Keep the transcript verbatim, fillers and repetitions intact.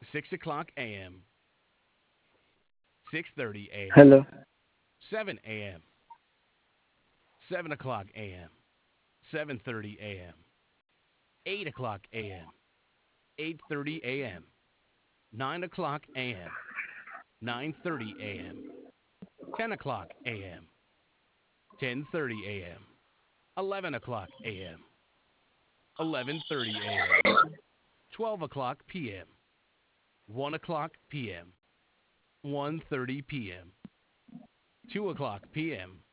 six o'clock a m, six thirty a m, Hello. seven a m, seven o'clock a m, seven thirty a m, eight o'clock a m, eight thirty a m, nine o'clock a m, nine thirty a m, ten o'clock a m, ten thirty a m, eleven o'clock a m, eleven thirty a m, twelve o'clock p m, one o'clock p m, one thirty p m, two o'clock p m,